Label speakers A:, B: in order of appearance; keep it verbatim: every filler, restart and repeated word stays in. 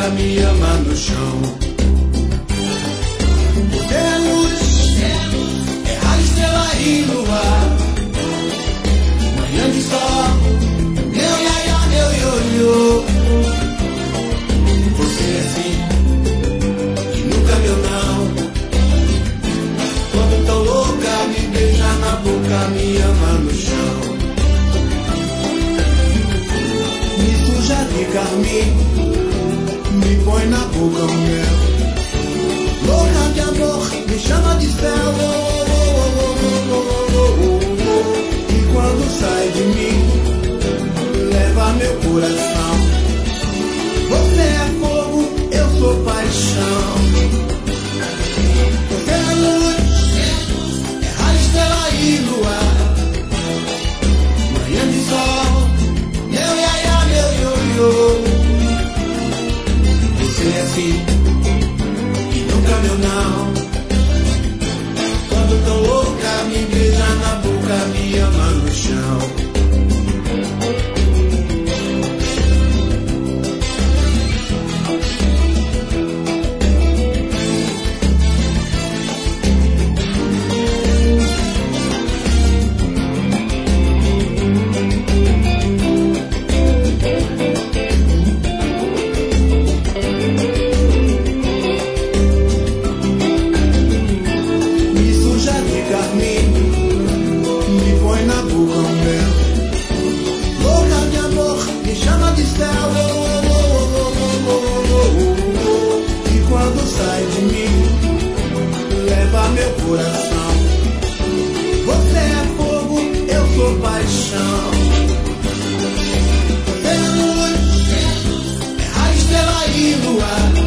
A: boca me ama no chão. Você é luz, é raio, estrela e luar. Manhã de sol, meu iaia, meu ioiô. Você é sim, e nunca meu não. Quando tão louca, me beija na boca, me ama no chão. Me suja de carmim, me põe na boca o mel. Louca de amor, me chama de céu. E quando sai de mim, leva meu coração. Você é fogo, eu sou paixão. Você é luz, é raio, estrela e luar. Manhã de sol, meu iaia, meu ioiô. Você é assim, e nunca meu não. Quando tão louca, me beija na boca, me ama no chão. Sai de mim, leva meu coração. Você é fogo, eu sou paixão. Você é luz, é raio, estrela e luar.